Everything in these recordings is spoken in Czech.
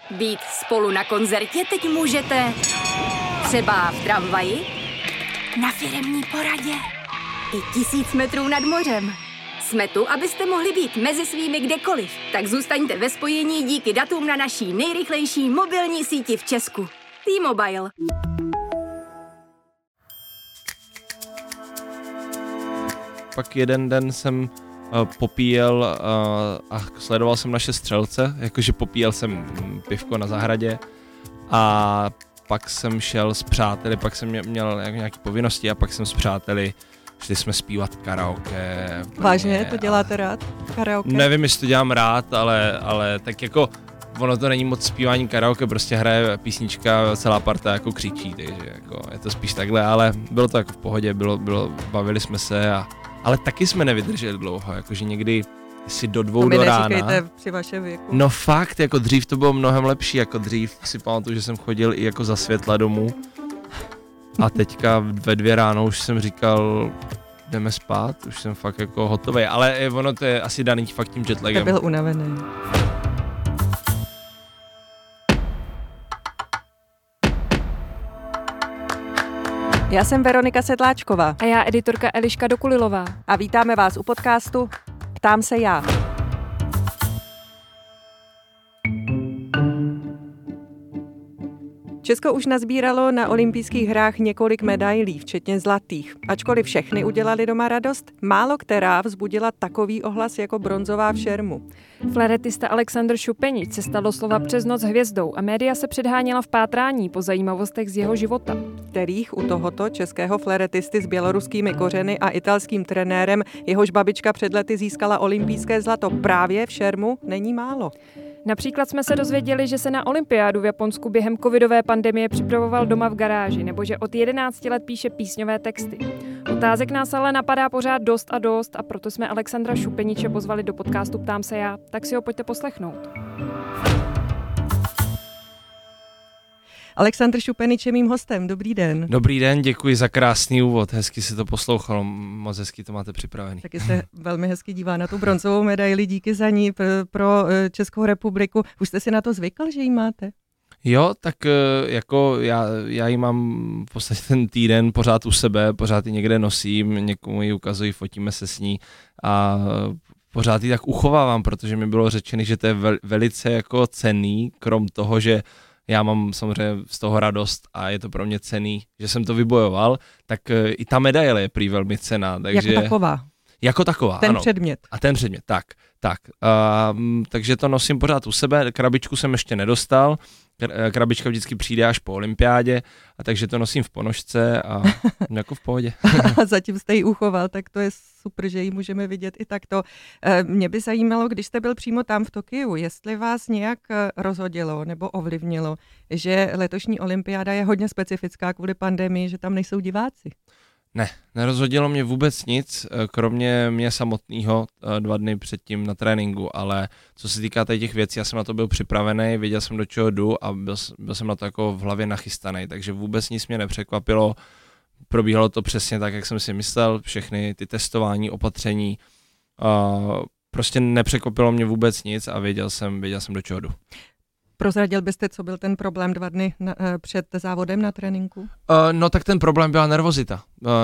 Být spolu na koncertě teď můžete třeba v tramvaji, na firemní poradě i 1000 metrů nad mořem. Jsme tu, abyste mohli být mezi svými kdekoliv. Tak zůstaňte ve spojení díky datům na naší nejrychlejší mobilní síti v Česku. T-Mobile. Pak jeden den jsem popíjel a sledoval jsem naše střelce, jakože popíjel jsem pivko na zahradě a pak jsem šel s přáteli, pak jsem měl nějaké povinnosti a pak jsem s přáteli šli jsme zpívat karaoke. Vážně? To děláte rád? Karaoke? Nevím, jestli to dělám rád, ale tak jako ono to není moc zpívání karaoke, prostě hraje písnička, celá parta jako křičí, takže jako je to spíš takhle, ale bylo to jako v pohodě, bavili jsme se ale taky jsme nevydrželi dlouho, jakože někdy si do 2 do rána. To mi neříkejte při vašem věku. No fakt, jako dřív to bylo mnohem lepší, jako dřív si pamatuju, že jsem chodil i jako za světla domů a teďka ve 2 ráno už jsem říkal, jdeme spát, už jsem fakt jako hotový, ale ono to je asi daný fakt tím jetlagem. To byl unavený. Já jsem Veronika Sedláčková. A já editorka Eliška Dokulilová. A vítáme vás u podcastu Ptám se já. Česko už nazbíralo na olympijských hrách několik medailí, včetně zlatých. Ačkoliv všechny udělali doma radost, málo která vzbudila takový ohlas jako bronzová v šermu. Fléretista Alexandr Šupenič se stal doslova přes noc hvězdou a média se předháněla v pátrání po zajímavostech z jeho života. Kterých u tohoto českého fléretisty s běloruskými kořeny a italským trenérem, jehož babička před lety získala olympijské zlato právě v šermu, není málo. Například jsme se dozvěděli, že se na olympiádu v Japonsku během covidové pandemie připravoval doma v garáži, nebo že od 11 let píše písňové texty. Otázek nás ale napadá pořád dost a proto jsme Alexandra Šupeniče pozvali do podcastu Ptám se já, tak si ho pojďte poslechnout. Alexandr Šupenič je mým hostem, dobrý den. Dobrý den, děkuji za krásný úvod, hezky si to poslouchalo, moc hezky to máte připravený. Taky se velmi hezky dívá na tu bronzovou medaili, díky za ní pro Českou republiku. Už jste si na to zvykl, že ji máte? Jo, tak jako já ji mám v podstatě ten týden pořád u sebe, pořád ji někde nosím, někomu ji ukazuji, fotíme se s ní a pořád ji tak uchovávám, protože mi bylo řečeno, že to je velice jako cenný, krom toho, že já mám samozřejmě z toho radost a je to pro mě cenný, že jsem to vybojoval, tak i ta medaile je prý velmi cenná. Takže, jako taková? Jako taková, ten ano. Předmět. A ten předmět, tak. Takže to nosím pořád u sebe, krabičku jsem ještě nedostal, krabička vždycky přijde až po olympiádě, a takže to nosím v ponožce a jako v pohodě. A zatím jste ji uchoval, tak to je super, že ji můžeme vidět i takto. Mě by zajímalo, když jste byl přímo tam v Tokiu, jestli vás nějak rozhodilo nebo ovlivnilo, že letošní olympiáda je hodně specifická kvůli pandemii, že tam nejsou diváci. Ne, nerozhodilo mě vůbec nic, kromě mě samotného 2 dny předtím na tréninku, ale co se týká těch věcí, já jsem na to byl připravený, věděl jsem, do čeho jdu a byl jsem na to jako v hlavě nachystaný, takže vůbec nic mě nepřekvapilo, probíhalo to přesně tak, jak jsem si myslel, všechny ty testování, opatření, prostě nepřekvapilo mě vůbec nic a věděl jsem, do čeho jdu. Prozradil byste, co byl ten problém 2 dny před závodem na tréninku? No tak ten problém byla nervozita.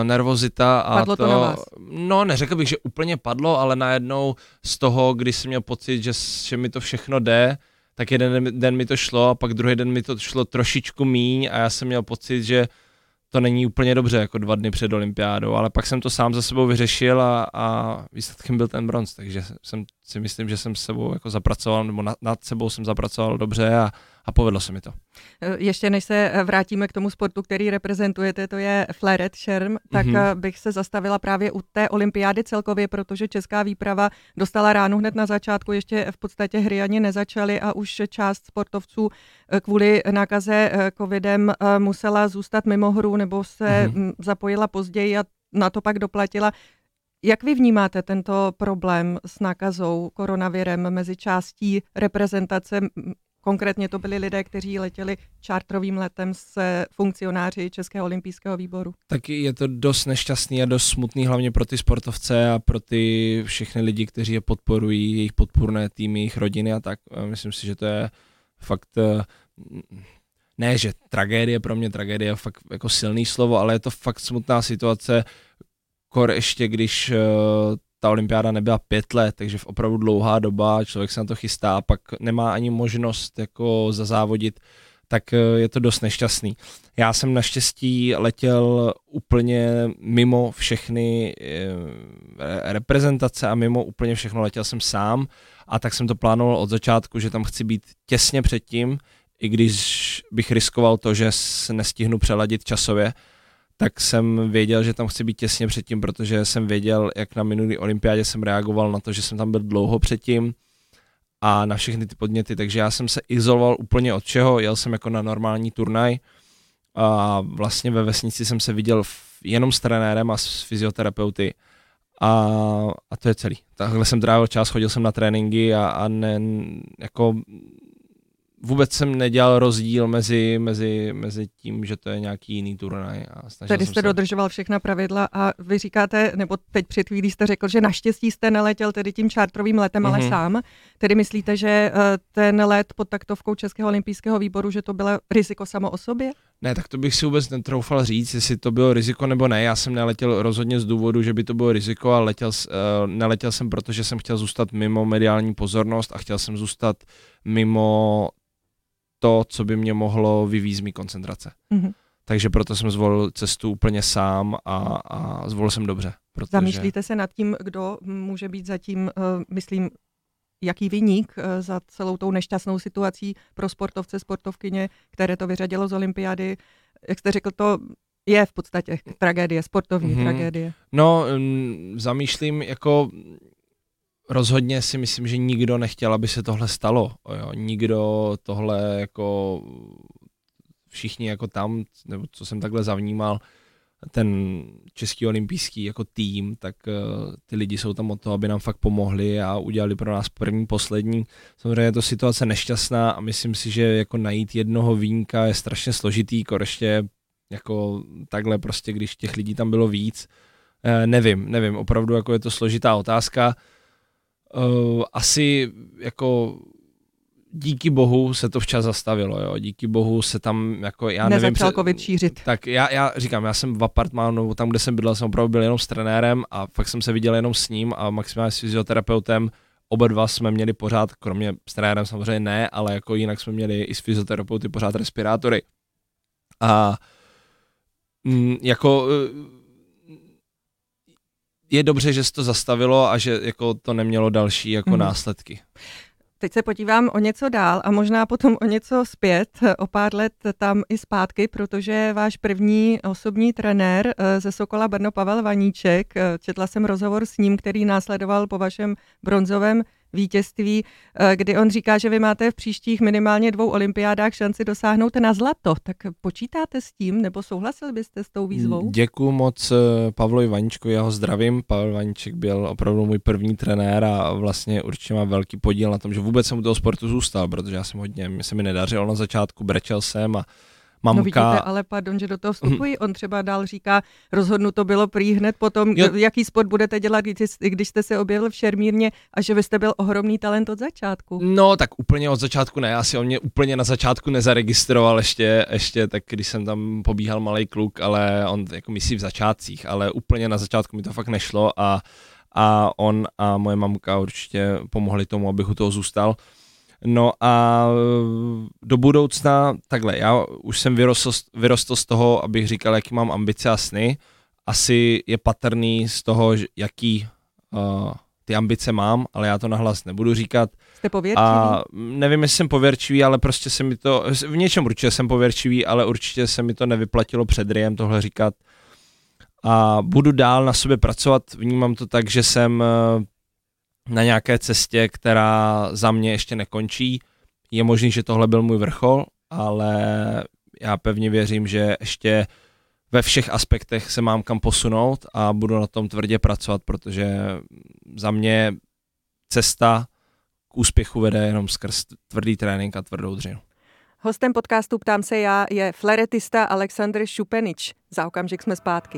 A padlo to na vás? No neřekl bych, že úplně padlo, ale najednou z toho, když jsem měl pocit, že mi to všechno jde, tak jeden den mi to šlo a pak druhý den mi to šlo trošičku míň a já jsem měl pocit, že to není úplně dobře jako 2 dny před olympiádou, ale pak jsem to sám za sebou vyřešil a výsledkem byl ten bronz, takže si myslím, že jsem s sebou jako zapracoval, nebo nad sebou jsem zapracoval dobře a povedlo se mi to. Ještě než se vrátíme k tomu sportu, který reprezentujete, to je fleuret, šerm, tak bych se zastavila právě u té olympiády celkově, protože česká výprava dostala ránu hned na začátku, ještě v podstatě hry ani nezačaly a už část sportovců kvůli nákaze covidem musela zůstat mimo hru nebo se zapojila později a na to pak doplatila. Jak vy vnímáte tento problém s nákazou koronavirem mezi částí reprezentace? Konkrétně to byli lidé, kteří letěli čártrovým letem s funkcionáři Českého olympijského výboru. Taky je to dost nešťastný a dost smutný hlavně pro ty sportovce a pro ty všechny lidi, kteří je podporují, jejich podpůrné týmy, jejich rodiny a tak. Myslím si, že to je fakt, ne, že tragédie, pro mě tragédie je fakt jako silný slovo, ale je to fakt smutná situace, ještě když ta olympiáda nebyla 5 let, takže v opravdu dlouhá doba, člověk se na to chystá a pak nemá ani možnost jako zazávodit, tak je to dost nešťastný. Já jsem naštěstí letěl úplně mimo všechny reprezentace a mimo úplně všechno, letěl jsem sám a tak jsem to plánoval od začátku, že tam chci být těsně předtím, i když bych riskoval to, že se nestihnu přeladit časově, tak jsem věděl, že tam chci být těsně předtím, protože jsem věděl, jak na minulý olympiádě jsem reagoval na to, že jsem tam byl dlouho předtím a na všechny ty podněty, takže já jsem se izoloval úplně od všeho, jel jsem jako na normální turnaj a vlastně ve vesnici jsem se viděl jenom s trenérem a s fyzioterapeuty a to je celý. Takhle jsem trávil čas, chodil jsem na tréninky a ne, jako vůbec jsem nedělal rozdíl mezi tím, že to je nějaký jiný turnaj. Tady jste dodržoval všechna pravidla a vy říkáte, nebo teď před chvílí jste řekl, že naštěstí jste neletěl tedy tím čártrovým letem, ale sám. Tedy myslíte, že ten let pod taktovkou Českého olympijského výboru, že to bylo riziko samo o sobě? Ne, tak to bych si vůbec netroufal říct, jestli to bylo riziko nebo ne. Já jsem neletěl rozhodně z důvodu, že by to bylo riziko, ale neletěl jsem, protože jsem chtěl zůstat mimo mediální pozornost a chtěl jsem zůstat mimo to, co by mě mohlo vyvízt mý koncentrace. Takže proto jsem zvolil cestu úplně sám a zvolil jsem dobře. Protože... Zamýšlíte se nad tím, kdo může být zatím, myslím, jaký viník za celou tou nešťastnou situací pro sportovce, sportovkyně, které to vyřadilo z olympiády? Jak jste řekl, to je v podstatě tragédie, sportovní tragédie. No, zamýšlím jako... Rozhodně si myslím, že nikdo nechtěl, aby se tohle stalo. Jo. Nikdo tohle jako všichni jako tam, nebo co jsem takhle zavnímal, ten český olympijský jako tým, tak ty lidi jsou tam o to, aby nám fakt pomohli a udělali pro nás první, poslední. Samozřejmě je to situace nešťastná a myslím si, že jako najít jednoho viníka je strašně složitý, ještě jako takhle prostě, když těch lidí tam bylo víc. Nevím, opravdu jako je to složitá otázka. Asi jako díky bohu se to včas zastavilo, jo. Díky bohu se tam jako já nevím... Nezačal covid šířit. Tak já říkám, já jsem v apartmánu, tam, kde jsem bydlel, jsem opravdu byl jenom s trenérem a fakt jsem se viděl jenom s ním a maximálně s fyzioterapeutem. Oba dva jsme měli pořád, kromě s trenérem samozřejmě ne, ale jako jinak jsme měli i s fyzioterapeuty pořád respirátory. A jako... Je dobře, že se to zastavilo a že jako to nemělo další jako následky. Teď se podívám o něco dál a možná potom o něco zpět, o pár let tam i zpátky, protože váš první osobní trenér ze Sokola Brno Pavel Vaníček, četla jsem rozhovor s ním, který následoval po vašem bronzovém vítězství, kdy on říká, že vy máte v příštích minimálně 2 olympiádách šanci dosáhnout na zlato. Tak počítáte s tím, nebo souhlasil byste s tou výzvou? Děkuju moc Pavlovi Vaníčkovi, já ho zdravím. Pavel Vaníček byl opravdu můj první trenér a vlastně určitě má velký podíl na tom, že vůbec jsem u toho sportu zůstal, protože já jsem mě se mi nedařilo na začátku, brečel jsem a mamka... No vidíte, ale pardon, že do toho vstupuji. On třeba dál říká, rozhodnuto bylo prý hned potom, jaký sport budete dělat, když jste se objevil v šermírně a že vy jste byl ohromný talent od začátku. No tak úplně od začátku ne, asi on mě úplně na začátku nezaregistroval ještě tak když jsem tam pobíhal malej kluk, ale on jako myslí v začátcích, ale úplně na začátku mi to fakt nešlo a on a moje mamka určitě pomohli tomu, abych u toho zůstal. No a do budoucna, takhle, já už jsem vyrostl z toho, abych říkal, jaký mám ambice a sny. Asi je patrný z toho, jaký ty ambice mám, ale já to nahlas nebudu říkat. Jste pověrčivý? A nevím, jestli jsem pověrčivý, ale prostě se mi to, v něčem určitě jsem pověrčivý, ale určitě se mi to nevyplatilo před RIEM tohle říkat. A budu dál na sobě pracovat, vnímám to tak, že jsem... na nějaké cestě, která za mě ještě nekončí. Je možný, že tohle byl můj vrchol, ale já pevně věřím, že ještě ve všech aspektech se mám kam posunout a budu na tom tvrdě pracovat, protože za mě cesta k úspěchu vede jenom skrz tvrdý trénink a tvrdou dřinu. Hostem podcastu Ptám se já je fleretista Alexandr Šupenič. Za okamžik jsme zpátky.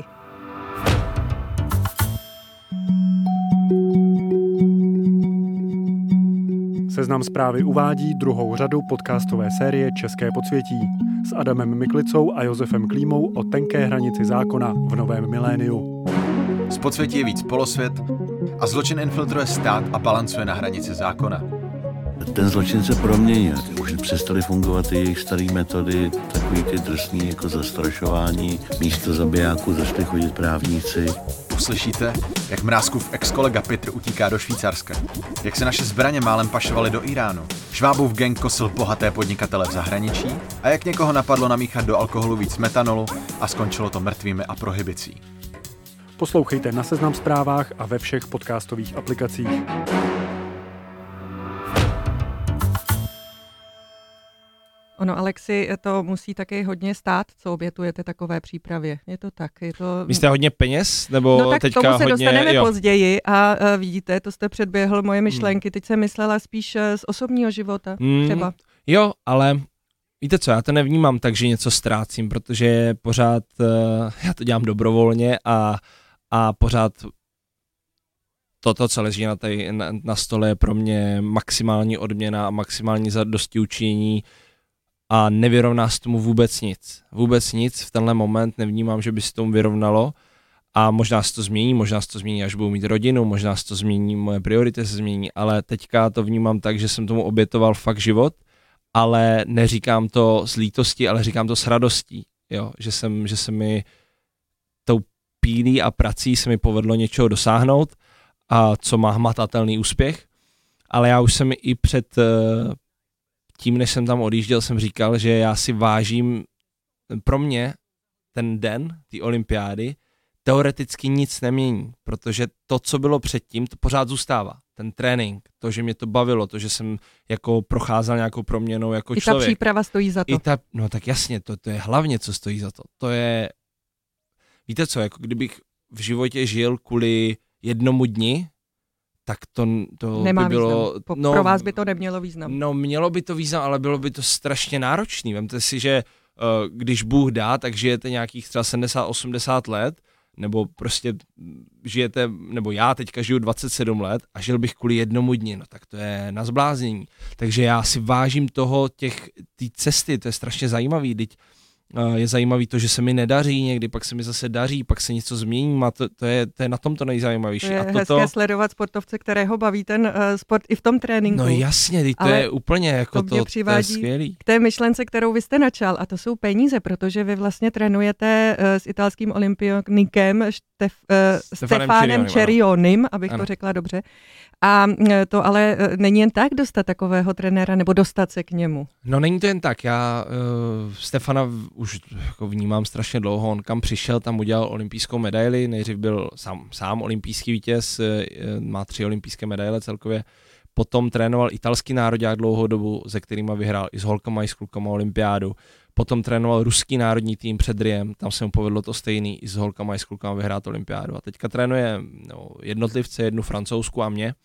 Seznam Zprávy uvádí druhou řadu podcastové série České podsvětí s Adamem Miklicou a Josefem Klímou o tenké hranici zákona v novém miléniu. Z podsvětí je víc polosvět a zločin infiltruje stát a balancuje na hranici zákona. Ten zločin se proměnil. Už přestaly fungovat ty jejich staré metody, takový ty drsný jako zastrašování. Místo zabijáků začali chodit právníci. Uslyšíte, jak Mrázkův ex-kolega Petr utíká do Švýcarska. Jak se naše zbraně málem pašovaly do Iránu. Švábův gang kosil bohaté podnikatele v zahraničí a jak někoho napadlo namíchat do alkoholu víc metanolu a skončilo to mrtvými a prohibicí. Poslouchejte na Seznam Zprávách a ve všech podcastových aplikacích. Ono, Alexi, to musí taky hodně stát, co obětujete takové přípravě. Je to tak? Myslíte hodně peněz? Nebo no tak teďka tomu se hodně, dostaneme jo. později a vidíte, to jste předběhl moje myšlenky. Teď jsem myslela spíš z osobního života třeba. Jo, ale víte co, já to nevnímám tak, že něco ztrácím, protože pořád já to dělám dobrovolně a pořád toto, co leží na stole, je pro mě maximální odměna a maximální zadostiučinění a nevyrovná se tomu vůbec nic. Vůbec nic v tenhle moment nevnímám, že by se tomu vyrovnalo a možná se to změní, až budu mít rodinu, možná se to změní, moje priority se změní, ale teďka to vnímám tak, že jsem tomu obětoval fakt život, ale neříkám to z lítosti, ale říkám to s radostí, jo? Že se mi tou pílí a prací se mi povedlo něčeho dosáhnout a co má hmatatelný úspěch, ale já už jsem i před tím, než jsem tam odjížděl, jsem říkal, že já si vážím, pro mě ten den té olympiády teoreticky nic nemění, protože to, co bylo předtím, to pořád zůstává. Ten trénink, to, že mě to bavilo, to, že jsem jako procházel nějakou proměnou jako člověk. I ta příprava stojí za to. No tak jasně, to je hlavně, co stojí za to. To je, víte co, jako kdybych v životě žil kvůli jednomu dni, tak to nemá by bylo... význam. Pro vás by to nemělo význam. No mělo by to význam, ale bylo by to strašně náročný. Vemte si, že když Bůh dá, tak žijete nějakých třeba 70-80 let, nebo prostě žijete, nebo já teďka žiju 27 let a žil bych kvůli jednomu dni, no tak to je na zbláznění. Takže já si vážím té cesty, to je strašně zajímavý, je zajímavý to, že se mi nedaří někdy, pak se mi zase daří, pak se něco změní, a to je na tom to nejzajímavější. To je hezké sledovat sportovce, kterého baví ten sport i v tom tréninku. No jasně, to je úplně jako to je skvělý. K té myšlence, kterou vy jste načal, a to jsou peníze, protože vy vlastně trénujete s italským olympionikem Stefanem Cerionim, abych to řekla dobře. A to ale není jen tak dostat takového trenéra, nebo dostat se k němu. No není to jen tak, já Stefana už jako vnímám strašně dlouho, on kam přišel, tam udělal olympijskou medaili, nejdřív byl sám olympijský vítěz, má 3 olympijské medaile celkově, potom trénoval italský nároďák dlouhou dobu, se kterýma vyhrál i s holkama, i s klukama olympiádu, potom trénoval ruský národní tým před Riem, tam se mu povedlo to stejný, i s holkama, i s klukama vyhrát olympiádu a teďka trénuje jednotlivce, jednu francouzsku a mě.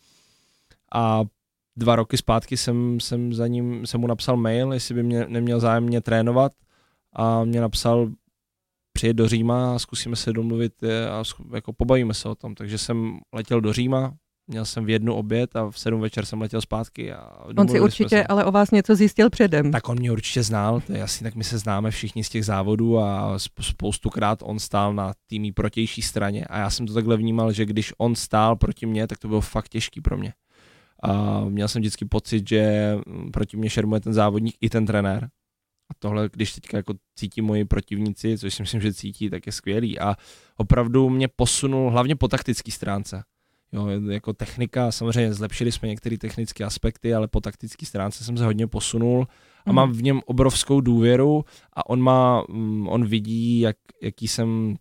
A 2 roky zpátky jsem mu napsal mail, jestli by mě neměl zájem mě trénovat a mě napsal přijet do Říma a zkusíme se domluvit a jako pobavíme se o tom. Takže jsem letěl do Říma, měl jsem v 1 oběd a v 7 večer jsem letěl zpátky. A on si určitě ale o vás něco zjistil předem. Tak on mě určitě znal, to je jasný, tak my se známe všichni z těch závodů a spoustukrát on stál na týmí protější straně a já jsem to takhle vnímal, že když on stál proti mně, tak to bylo fakt těžký pro mě. A měl jsem vždycky pocit, že proti mě šermuje ten závodník i ten trenér. A tohle, když teďka jako cítí moji protivníci, což si myslím, že cítí, tak je skvělý. A opravdu mě posunul hlavně po taktické stránce. Jo, jako technika, samozřejmě zlepšili jsme některé technické aspekty, ale po taktické stránce jsem se hodně posunul a mám v něm obrovskou důvěru a on vidí, jaký jsem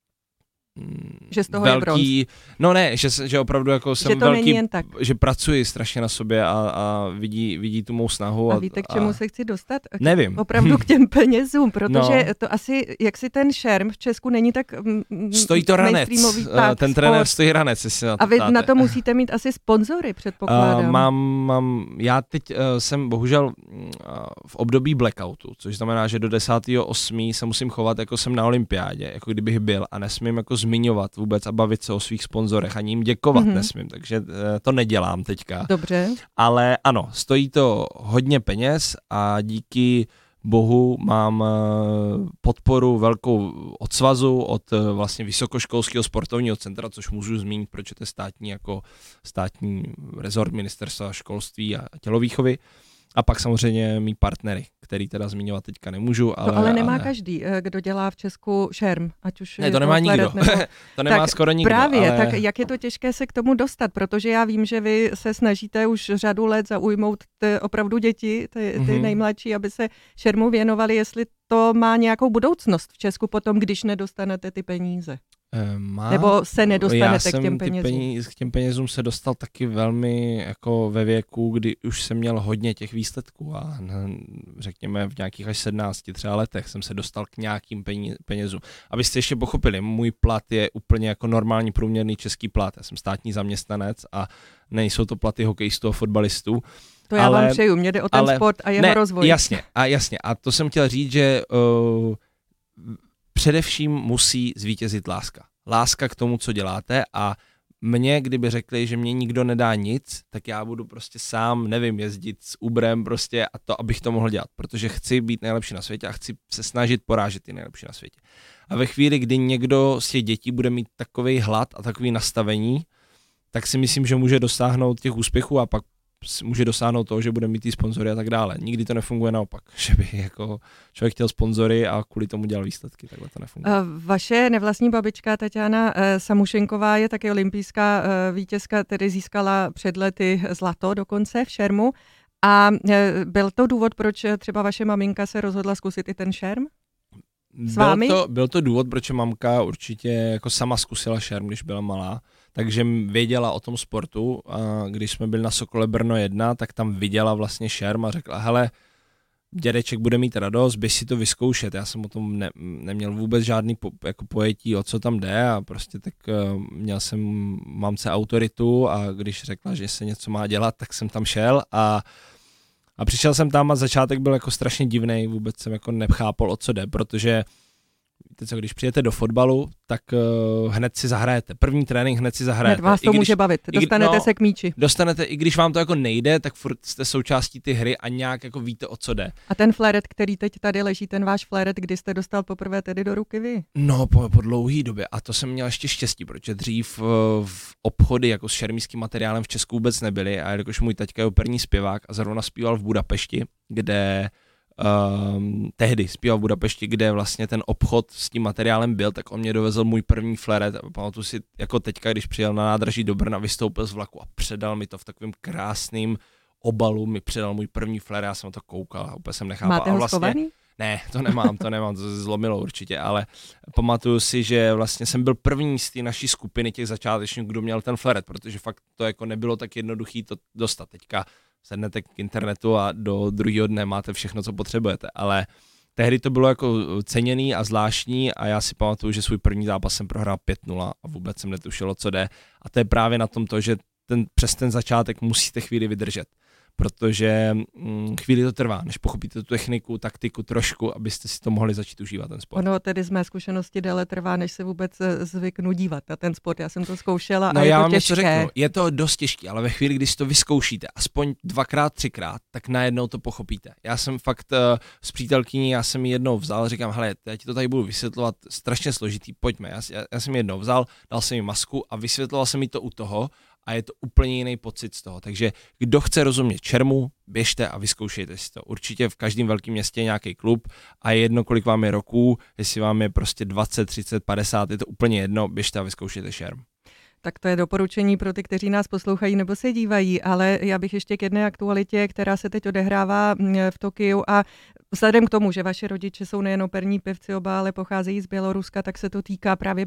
že z toho velký, je bronz. No ne, že opravdu jako jsem že to velký, není jen tak. Že pracuji strašně na sobě a vidí tu mou snahu. A víte, k čemu se chci dostat? Nevím. Opravdu k těm penězům, protože to asi, jak si ten šerm v Česku není tak stojí to ranec, ten trenér stojí ranec. A vy na to musíte mít asi sponzory, předpokládám. Já teď jsem bohužel v období blackoutu, což znamená, že do 10.8. se musím chovat, jako jsem na olympiádě, jako kdybych byl a nesmím jako zmiňovat vůbec a bavit se o svých sponzorech, ani jim děkovat nesmím, takže to nedělám teďka. Dobře. Ale ano, stojí to hodně peněz a díky bohu mám podporu velkou od svazu, od vlastně Vysokoškolského sportovního centra, což můžu zmínit, protože to je státní rezort ministerstva školství a tělovýchovy. A pak samozřejmě mý partnery, který teda zmiňovat teďka nemůžu. Ale nemá každý, kdo dělá v Česku šerm, ať už ne, to nemá nikdo. To nemá tak skoro nikdo. Právě, ale... tak jak je to těžké se k tomu dostat, protože já vím, že vy se snažíte už řadu let zaujmout opravdu děti, ty nejmladší, aby se šermu věnovali, jestli to má nějakou budoucnost v Česku potom, když nedostanete ty peníze. Nebo se nedostanete k těm penězům? K těm penězům se dostal taky velmi jako ve věku, kdy už jsem měl hodně těch výsledků a řekněme v nějakých až 17 třeba letech jsem se dostal k nějakým penězům. Abyste ještě pochopili, můj plat je úplně jako normální průměrný český plat. Já jsem státní zaměstnanec a nejsou to platy hokejistů a fotbalistů. To já vám přeju, mě jde o ten sport a jeho rozvoj. Jasně. A to jsem chtěl říct, že především musí zvítězit láska. Láska k tomu, co děláte a mně, kdyby řekli, že mě nikdo nedá nic, tak já budu prostě sám, nevím, jezdit s Uberem prostě a to, abych to mohl dělat, protože chci být nejlepší na světě a chci se snažit porážet ty nejlepší na světě. A ve chvíli, kdy někdo z těch dětí bude mít takovej hlad a takový nastavení, tak si myslím, že může dosáhnout těch úspěchů a pak může dosáhnout toho, že bude mít ty sponzory a tak dále. Nikdy to nefunguje naopak, že by jako člověk chtěl sponzory a kvůli tomu dělal výsledky, takhle to nefunguje. Vaše nevlastní babička Taťána Samušenková je také olympijská vítězka, tedy získala před lety zlato dokonce v šermu. A byl to důvod, proč třeba vaše maminka se rozhodla zkusit i ten šerm? S vámi? Byl to důvod, proč mamka určitě jako sama zkusila šerm, když byla malá, takže věděla o tom sportu a když jsme byli na Sokole Brno 1, tak tam viděla vlastně šerm a řekla, hele, dědeček bude mít radost, běž si to vyzkoušet. Já jsem o tom neměl vůbec žádný pojetí, o co tam jde a prostě tak měl jsem mamce autoritu a když řekla, že se něco má dělat, tak jsem tam šel a přišel jsem tam a začátek byl jako strašně divný, vůbec jsem jako nechápal, o co jde, protože víte co, když přijete do fotbalu, tak hned si zahrajete. První trénink hned si zahrajete. Hned vás to může bavit, dostanete se k míči. Dostanete, i když vám to jako nejde, tak furt jste součástí ty hry a nějak jako víte, o co jde. A ten fléret, který teď tady leží, ten váš fléret, kdy jste dostal poprvé tedy do ruky vy? No, po dlouhý době. A to jsem měl ještě štěstí, protože dřív v obchody jako s šermířským materiálem v Česku vůbec nebyly a jakož můj taťka je operní zpěvák a zrovna zpíval v Budapešti, kde tehdy zpíval v Budapešti, kde vlastně ten obchod s tím materiálem byl, tak on mě dovezl můj první fléret a pamatuju si, jako teďka, když přijel na nádraží do Brna, vystoupil z vlaku a předal mi to v takovém krásným obalu, mi předal můj první fléret, já jsem to koukal a úplně jsem nechápal. Máte ho schovaný? Ne, to nemám, to se zlomilo určitě, ale pamatuju si, že vlastně jsem byl první z té naší skupiny těch začátečníků, kdo měl ten fléret, protože fakt to jako nebylo tak jednoduchý to dostat. Teďka sednete k internetu a do druhého dne máte všechno, co potřebujete, ale tehdy to bylo jako ceněný a zvláštní a já si pamatuju, že svůj první zápas jsem prohrál 5-0 a vůbec jsem netušil, o co jde a to je právě na tom to, že přes ten začátek musíte chvíli vydržet, protože chvíli to trvá, než pochopíte tu techniku, taktiku trošku, abyste si to mohli začít užívat ten sport. Ono tedy z mé zkušenosti déle trvá, než se vůbec zvyknu dívat na ten sport. Já jsem to zkoušela a je to těžké. Řeknu, je to dost těžké, ale ve chvíli, kdy si to vyzkoušíte, aspoň 2x, 3x, tak najednou to pochopíte. Já jsem fakt s přítelkyní, já jsem ji jednou vzal, říkám, hele, já ti to tady budu vysvětlovat, strašně složitý, pojďme. Já jsem ji jednou vzal, dal jsem jí masku a vysvětloval jsem jí to u toho, a je to úplně jiný pocit z toho. Takže kdo chce rozumět šermu, běžte a vyzkoušejte si to. Určitě v každém velkém městě je nějaký klub a je jedno, kolik vám je roků, jestli vám je prostě 20, 30, 50, je to úplně jedno, běžte a vyzkoušejte šerm. Tak to je doporučení pro ty, kteří nás poslouchají nebo se dívají, ale já bych ještě k jedné aktualitě, která se teď odehrává v Tokiu a vzhledem k tomu, že vaše rodiče jsou nejen operní pěvci oba, ale pocházejí z Běloruska, tak se to týká právě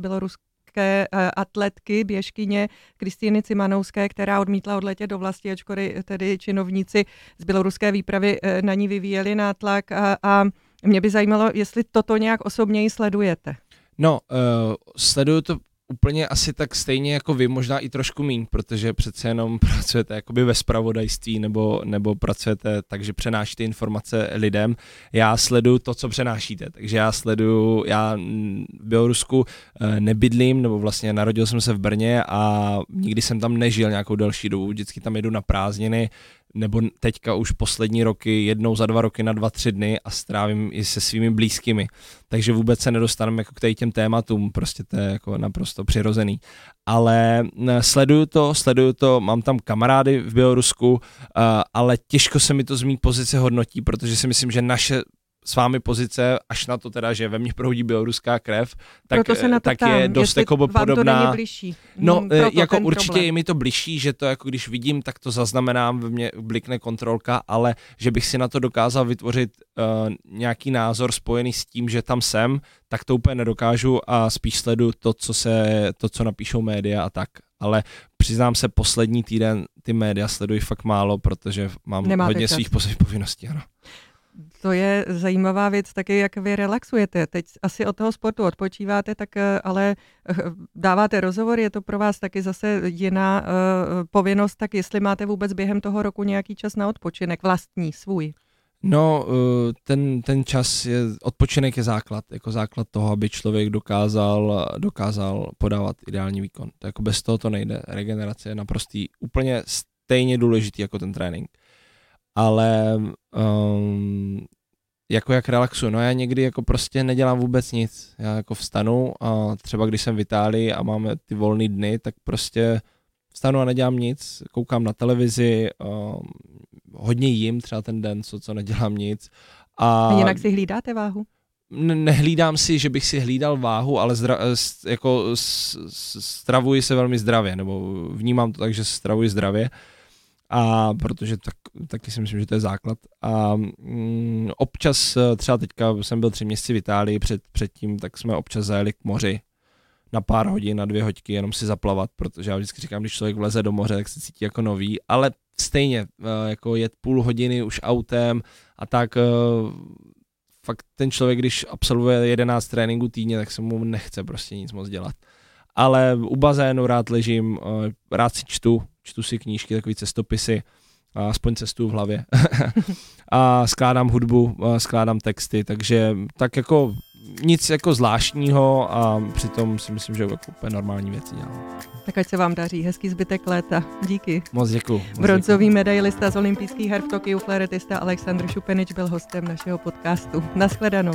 atletky, běžkyně Kristýny Cimanouské, která odmítla odletět do vlasti, ačkoliv tedy činovníci z běloruské výpravy na ní vyvíjeli nátlak a mě by zajímalo, jestli toto nějak osobněji sledujete. No, sleduju to úplně asi tak stejně jako vy, možná i trošku míň, protože přece jenom pracujete jakoby ve zpravodajství nebo pracujete tak, že přenášíte informace lidem. Já sleduju to, co přenášíte, takže já v Bělorusku nebydlím, nebo vlastně narodil jsem se v Brně a nikdy jsem tam nežil nějakou delší dobu, vždycky tam jedu na prázdniny, nebo teďka už poslední roky, jednou za 2 roky na 2-3 dny a strávím i se svými blízkými. Takže vůbec se nedostaneme jako k těm tématům, prostě to je jako naprosto přirozený. Ale sleduju to, mám tam kamarády v Bělorusku, ale těžko se mi to z mý pozice hodnotí, protože si myslím, že naše s vámi pozice, až na to teda, že ve mně proudí běloruská krev, tak je dost jako podobná. Vám to není bližší. No, jako určitě je mi to bližší, že to jako když vidím, tak to zaznamenám, ve mně blikne kontrolka, ale že bych si na to dokázal vytvořit nějaký názor spojený s tím, že tam jsem, tak to úplně nedokážu a spíš sleduju to, co napíšou média a tak. Ale přiznám se, poslední týden ty média sleduji fakt málo, protože mám hodně svých povinností, ano. To je zajímavá věc taky, jak vy relaxujete. Teď asi od toho sportu odpočíváte, tak ale dáváte rozhovor, je to pro vás taky zase jiná povinnost, tak jestli máte vůbec během toho roku nějaký čas na odpočinek, vlastní, svůj? No, ten čas odpočinek je základ, jako základ toho, aby člověk dokázal podávat ideální výkon. To jako bez toho to nejde. Regenerace je naprostý, úplně stejně důležitý jako ten trénink. Ale jako jak relaxuju, no já někdy jako prostě nedělám vůbec nic, já jako vstanu a třeba když jsem v Itálii a máme ty volné dny, tak prostě vstanu a nedělám nic, koukám na televizi, hodně jim třeba ten den, co nedělám nic. A jinak si hlídáte váhu? Nehlídám si, že bych si hlídal váhu, ale stravuji se velmi zdravě, nebo vnímám to tak, že se stravuji zdravě. A protože taky si myslím, že to je základ. A občas, třeba teďka jsem byl 3 měsíce v Itálii, předtím, tak jsme občas zajeli k moři na pár hodin, na 2 hoďky, jenom si zaplavat, protože já vždycky říkám, když člověk vleze do moře, tak se cítí jako nový, ale stejně, jako jet půl hodiny už autem a tak fakt ten člověk, když absolvuje 11 tréninků týdně, tak se mu nechce prostě nic moc dělat. Ale u bazénu rád ležím, rád si čtu si knížky, takový cestopisy, aspoň cestuju v hlavě. A skládám hudbu, skládám texty, takže tak jako nic jako zvláštního a přitom si myslím, že jako úplně normální věci dělám. Tak ať se vám daří, hezký zbytek léta. Díky. Moc děkuju. Bronzový medailista z olympijských her v Tokiu, fléretista Alexandr Šupenič byl hostem našeho podcastu. Nashledanou.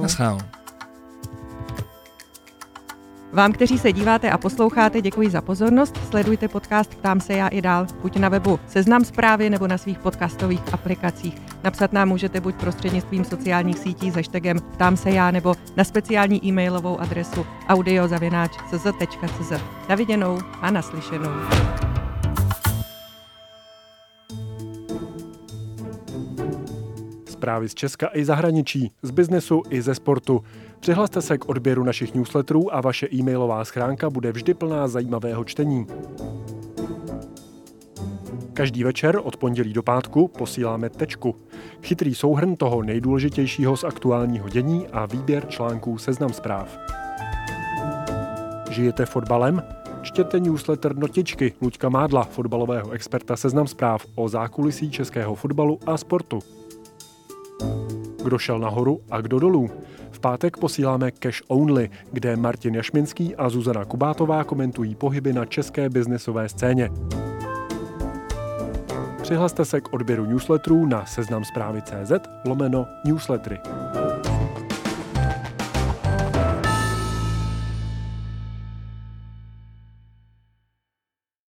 Vám, kteří se díváte a posloucháte, děkuji za pozornost. Sledujte podcast Ptám se já i dál, buď na webu Seznam Zprávy nebo na svých podcastových aplikacích. Napsat nám můžete buď prostřednictvím sociálních sítí s hashtagem Ptám se já nebo na speciální e-mailovou adresu audio@cz.cz. Na viděnou a naslyšenou. Zprávy z Česka i zahraničí, z biznesu i ze sportu. Přihlaste se k odběru našich newsletterů a vaše e-mailová schránka bude vždy plná zajímavého čtení. Každý večer od pondělí do pátku posíláme Tečku. Chytrý souhrn toho nejdůležitějšího z aktuálního dění a výběr článků Seznam Zpráv. Žijete fotbalem? Čtěte newsletter Notičky Luďka Mádla, fotbalového experta Seznam Zpráv o zákulisí českého fotbalu a sportu. Kdo šel nahoru a kdo dolů? V pátek posíláme Cash Only, kde Martin Jašminský a Zuzana Kubátová komentují pohyby na české biznesové scéně. Přihlaste se k odběru newsletterů na seznamzprávy.cz/newslettery.